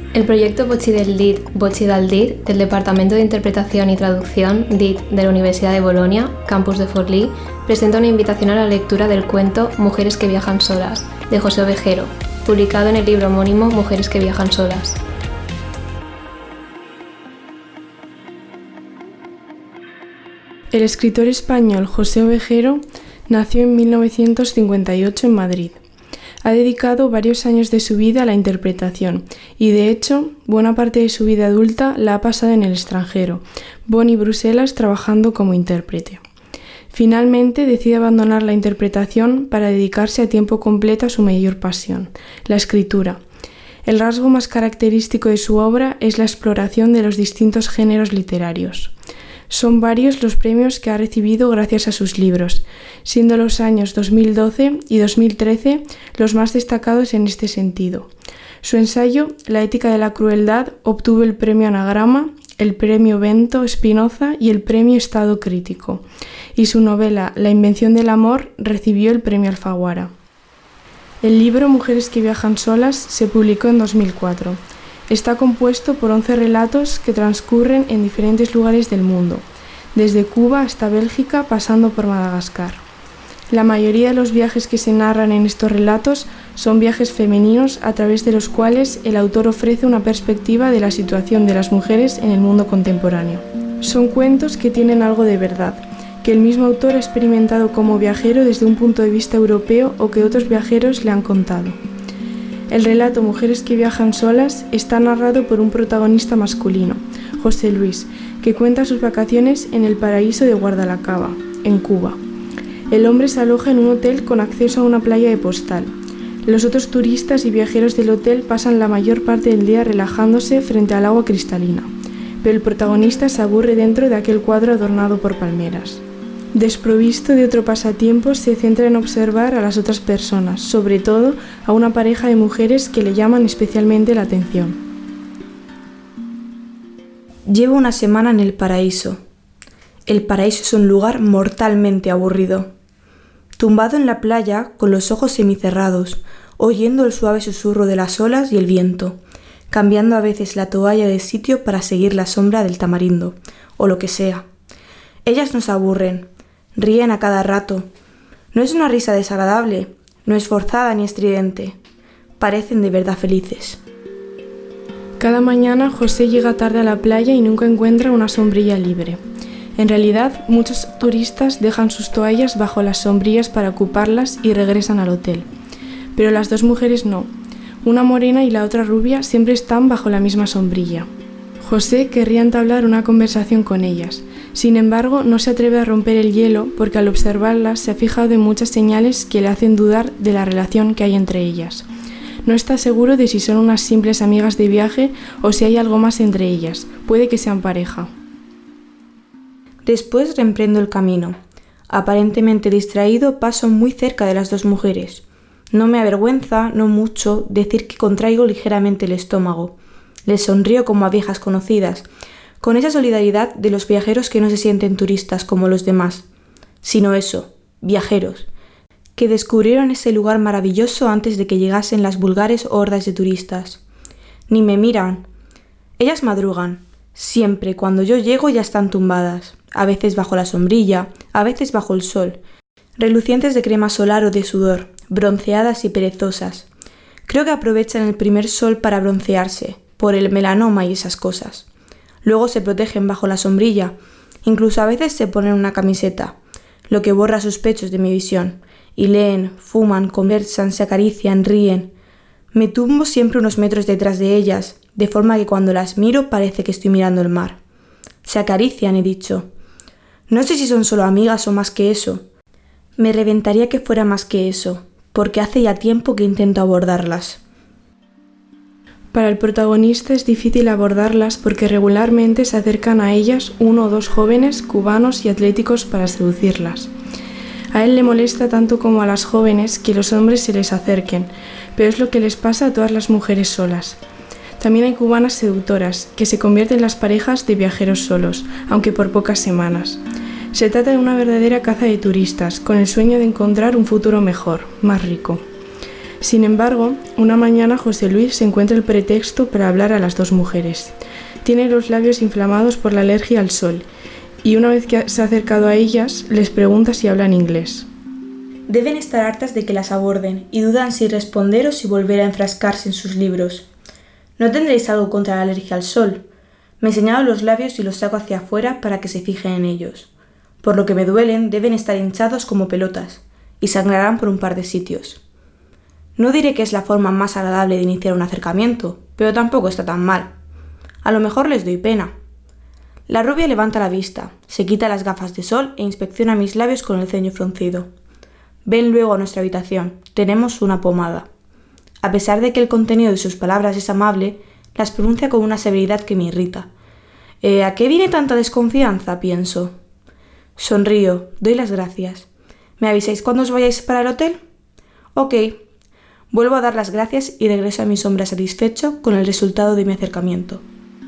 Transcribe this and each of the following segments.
El proyecto Bocchi del DIT, Bocchi dal DIT, del Departamento de Interpretación y Traducción DIT de la Universidad de Bolonia, campus de Forlì, presenta una invitación a la lectura del cuento Mujeres que viajan solas, de José Ovejero, publicado en el libro homónimo Mujeres que viajan solas. El escritor español José Ovejero nació en 1958 en Madrid. Ha dedicado varios años de su vida a la interpretación y, de hecho, buena parte de su vida adulta la ha pasado en el extranjero, Bonn y Bruselas, trabajando como intérprete. Finalmente decide abandonar la interpretación para dedicarse a tiempo completo a su mayor pasión, la escritura. El rasgo más característico de su obra es la exploración de los distintos géneros literarios. Son varios los premios que ha recibido gracias a sus libros, siendo los años 2012 y 2013 los más destacados en este sentido. Su ensayo, La ética de la crueldad, obtuvo el premio Anagrama, el premio Bento Spinoza y el premio Estado Crítico, y su novela La invención del amor recibió el premio Alfaguara. El libro Mujeres que viajan solas se publicó en 2004. Está compuesto por 11 relatos que transcurren en diferentes lugares del mundo, desde Cuba hasta Bélgica pasando por Madagascar. La mayoría de los viajes que se narran en estos relatos son viajes femeninos a través de los cuales el autor ofrece una perspectiva de la situación de las mujeres en el mundo contemporáneo. Son cuentos que tienen algo de verdad, que el mismo autor ha experimentado como viajero desde un punto de vista europeo o que otros viajeros le han contado. El relato Mujeres que viajan solas está narrado por un protagonista masculino, José Luis, que cuenta sus vacaciones en el paraíso de Guadalacaba, en Cuba. El hombre se aloja en un hotel con acceso a una playa de postal. Los otros turistas y viajeros del hotel pasan la mayor parte del día relajándose frente al agua cristalina, pero el protagonista se aburre dentro de aquel cuadro adornado por palmeras. Desprovisto de otro pasatiempo, se centra en observar a las otras personas, sobre todo a una pareja de mujeres que le llaman especialmente la atención. Llevo una semana en el paraíso. El paraíso es un lugar mortalmente aburrido. Tumbado en la playa, con los ojos semicerrados, oyendo el suave susurro de las olas y el viento, cambiando a veces la toalla de sitio para seguir la sombra del tamarindo, o lo que sea. Ellas nos aburren. Ríen a cada rato. No es una risa desagradable, no es forzada ni estridente. Parecen de verdad felices. Cada mañana José llega tarde a la playa y nunca encuentra una sombrilla libre. En realidad, muchos turistas dejan sus toallas bajo las sombrillas para ocuparlas y regresan al hotel. Pero las dos mujeres no. Una morena y la otra rubia siempre están bajo la misma sombrilla. José querría entablar una conversación con ellas. Sin embargo, no se atreve a romper el hielo porque al observarlas se ha fijado en muchas señales que le hacen dudar de la relación que hay entre ellas. No está seguro de si son unas simples amigas de viaje o si hay algo más entre ellas. Puede que sean pareja. Después reemprendo el camino. Aparentemente distraído, paso muy cerca de las dos mujeres. No me avergüenza, no mucho, decir que contraigo ligeramente el estómago. Les sonrío como a viejas conocidas, con esa solidaridad de los viajeros que no se sienten turistas como los demás, sino eso, viajeros, que descubrieron ese lugar maravilloso antes de que llegasen las vulgares hordas de turistas. Ni me miran. Ellas madrugan. Siempre, cuando yo llego ya están tumbadas, a veces bajo la sombrilla, a veces bajo el sol, relucientes de crema solar o de sudor, bronceadas y perezosas. Creo que aprovechan el primer sol para broncearse, por el melanoma y esas cosas. Luego se protegen bajo la sombrilla, incluso a veces se ponen una camiseta, lo que borra sus pechos de mi visión, y leen, fuman, conversan, se acarician, ríen. Me tumbo siempre unos metros detrás de ellas, de forma que cuando las miro parece que estoy mirando el mar. Se acarician, he dicho. No sé si son solo amigas o más que eso. Me reventaría que fuera más que eso, porque hace ya tiempo que intento abordarlas. Para el protagonista es difícil abordarlas porque regularmente se acercan a ellas uno o dos jóvenes cubanos y atléticos para seducirlas. A él le molesta tanto como a las jóvenes que los hombres se les acerquen, pero es lo que les pasa a todas las mujeres solas. También hay cubanas seductoras, que se convierten en las parejas de viajeros solos, aunque por pocas semanas. Se trata de una verdadera caza de turistas, con el sueño de encontrar un futuro mejor, más rico. Sin embargo, una mañana José Luis se encuentra el pretexto para hablar a las dos mujeres. Tiene los labios inflamados por la alergia al sol y una vez que se ha acercado a ellas, les pregunta si hablan inglés. Deben estar hartas de que las aborden y dudan si responder o si volver a enfrascarse en sus libros. ¿No tendréis algo contra la alergia al sol? Me señalo los labios y los saco hacia afuera para que se fijen en ellos. Por lo que me duelen, deben estar hinchados como pelotas y sangrarán por un par de sitios. No diré que es la forma más agradable de iniciar un acercamiento, pero tampoco está tan mal. A lo mejor les doy pena. La rubia levanta la vista, se quita las gafas de sol e inspecciona mis labios con el ceño fruncido. Ven luego a nuestra habitación, tenemos una pomada. A pesar de que el contenido de sus palabras es amable, las pronuncia con una severidad que me irrita. ¿A qué viene tanta desconfianza?, pienso. Sonrío, doy las gracias. ¿Me avisáis cuando os vayáis para el hotel? Ok. Vuelvo a dar las gracias y regreso a mi sombra satisfecho con el resultado de mi acercamiento.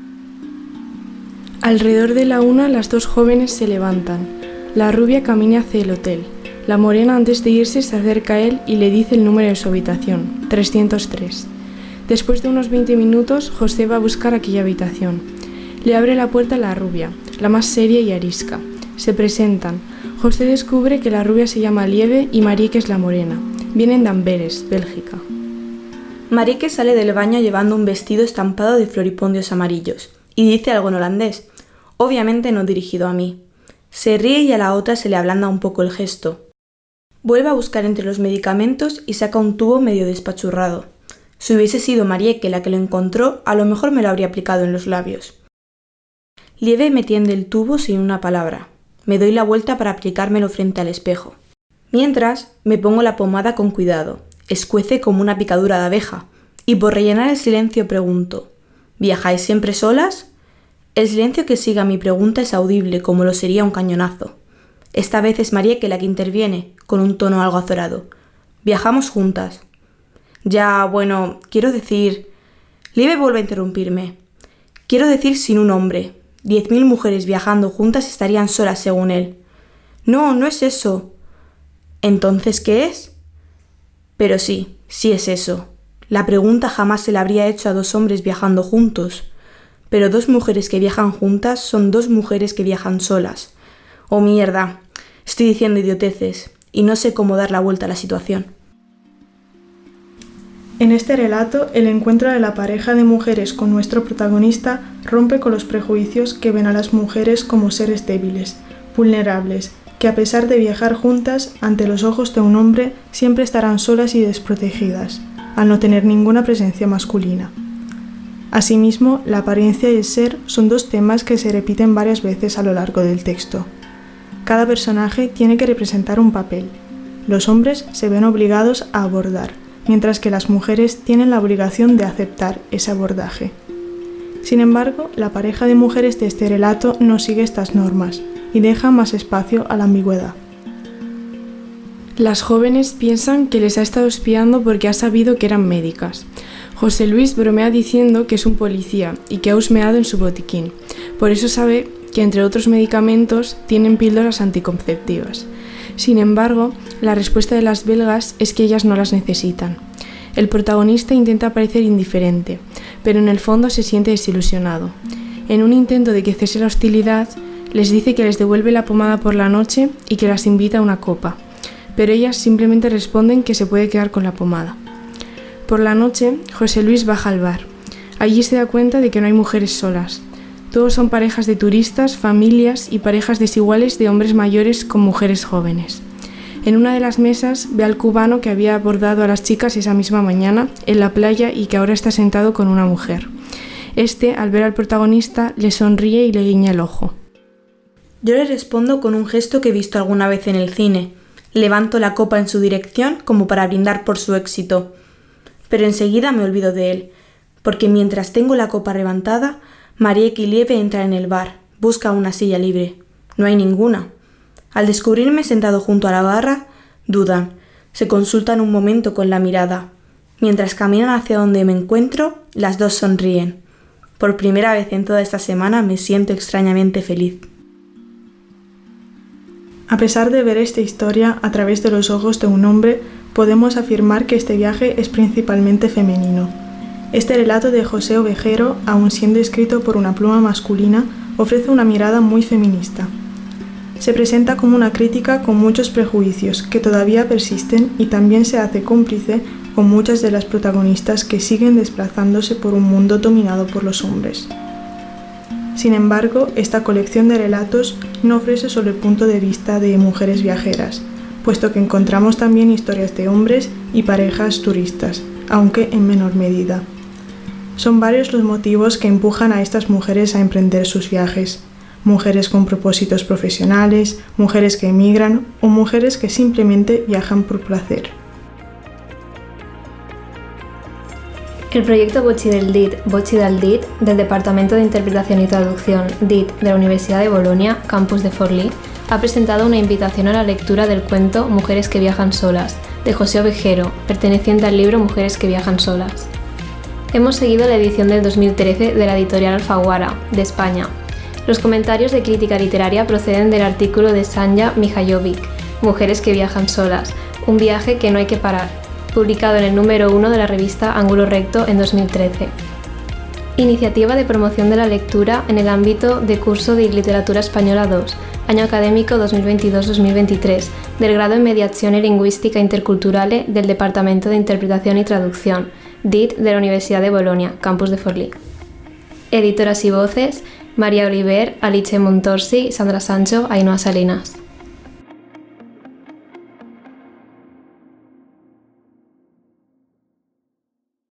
Alrededor de la 1, las dos jóvenes se levantan. La rubia camina hacia el hotel. La morena, antes de irse, se acerca a él y le dice el número de su habitación, 303. Después de unos 20 minutos, José va a buscar aquella habitación. Le abre la puerta a la rubia, la más seria y arisca. Se presentan. José descubre que la rubia se llama Lieve y Marieke es la morena. Vienen de Amberes, Bélgica. Marieke sale del baño llevando un vestido estampado de floripondios amarillos y dice algo en holandés, obviamente no dirigido a mí. Se ríe y a la otra se le ablanda un poco el gesto. Vuelve a buscar entre los medicamentos y saca un tubo medio despachurrado. Si hubiese sido Marieke la que lo encontró, a lo mejor me lo habría aplicado en los labios. Lieve me tiende el tubo sin una palabra. Me doy la vuelta para aplicármelo frente al espejo. Mientras, me pongo la pomada con cuidado. Escuece como una picadura de abeja. Y por rellenar el silencio pregunto, ¿viajáis siempre solas? El silencio que sigue a mi pregunta es audible como lo sería un cañonazo. Esta vez es Marieke la que interviene, con un tono algo azorado. Viajamos juntas. Ya, bueno, quiero decir... Lieve vuelve a interrumpirme. Quiero decir sin un hombre. 10.000 mujeres viajando juntas estarían solas según él. No, no es eso. ¿Entonces qué es? Pero sí es eso. La pregunta jamás se la habría hecho a dos hombres viajando juntos. Pero dos mujeres que viajan juntas son dos mujeres que viajan solas. Oh mierda, estoy diciendo idioteces y no sé cómo dar la vuelta a la situación. En este relato, el encuentro de la pareja de mujeres con nuestro protagonista rompe con los prejuicios que ven a las mujeres como seres débiles, vulnerables, que a pesar de viajar juntas, ante los ojos de un hombre, siempre estarán solas y desprotegidas, al no tener ninguna presencia masculina. Asimismo, la apariencia y el ser son dos temas que se repiten varias veces a lo largo del texto. Cada personaje tiene que representar un papel. Los hombres se ven obligados a abordar, mientras que las mujeres tienen la obligación de aceptar ese abordaje. Sin embargo, la pareja de mujeres de este relato no sigue estas normas y deja más espacio a la ambigüedad. Las jóvenes piensan que les ha estado espiando porque ha sabido que eran médicas. José Luis bromea diciendo que es un policía y que ha husmeado en su botiquín. Por eso sabe que, entre otros medicamentos, tienen píldoras anticonceptivas. Sin embargo, la respuesta de las belgas es que ellas no las necesitan. El protagonista intenta parecer indiferente, pero en el fondo se siente desilusionado. En un intento de que cese la hostilidad, les dice que les devuelve la pomada por la noche y que las invita a una copa, pero ellas simplemente responden que se puede quedar con la pomada. Por la noche, José Luis baja al bar. Allí se da cuenta de que no hay mujeres solas. Todos son parejas de turistas, familias y parejas desiguales de hombres mayores con mujeres jóvenes. En una de las mesas ve al cubano que había abordado a las chicas esa misma mañana en la playa y que ahora está sentado con una mujer. Este, al ver al protagonista, le sonríe y le guiña el ojo. Yo le respondo con un gesto que he visto alguna vez en el cine. Levanto la copa en su dirección como para brindar por su éxito. Pero enseguida me olvido de él, porque mientras tengo la copa levantada, Marieke y Lieve entran en el bar, busca una silla libre. No hay ninguna. Al descubrirme sentado junto a la barra, dudan, se consultan un momento con la mirada. Mientras caminan hacia donde me encuentro, las dos sonríen. Por primera vez en toda esta semana me siento extrañamente feliz. A pesar de ver esta historia a través de los ojos de un hombre, podemos afirmar que este viaje es principalmente femenino. Este relato de José Ovejero, aun siendo escrito por una pluma masculina, ofrece una mirada muy feminista. Se presenta como una crítica con muchos prejuicios que todavía persisten y también se hace cómplice con muchas de las protagonistas que siguen desplazándose por un mundo dominado por los hombres. Sin embargo, esta colección de relatos no ofrece solo el punto de vista de mujeres viajeras, puesto que encontramos también historias de hombres y parejas turistas, aunque en menor medida. Son varios los motivos que empujan a estas mujeres a emprender sus viajes. Mujeres con propósitos profesionales, mujeres que emigran o mujeres que simplemente viajan por placer. El proyecto Voci del DIT, Voci dal DIT, del Departamento de Interpretación y Traducción DIT de la Universidad de Bolonia, campus de Forlì, ha presentado una invitación a la lectura del cuento Mujeres que viajan solas, de José Ovejero, perteneciente al libro Mujeres que viajan solas. Hemos seguido la edición del 2013 de la editorial Alfaguara, de España. Los comentarios de crítica literaria proceden del artículo de Sanja Mihajovic, Mujeres que viajan solas, un viaje que no hay que parar, publicado en el número 1 de la revista Ángulo Recto en 2013. Iniciativa de promoción de la lectura en el ámbito de curso de Literatura Española 2, año académico 2022-2023, del grado en Mediación y Lingüística Interculturale del Departamento de Interpretación y Traducción, DIT de la Universidad de Bolonia, campus de Forlì. Editoras y voces: María Oliver, Alice Montorsi, Sandra Sancho, Ainhoa Salinas.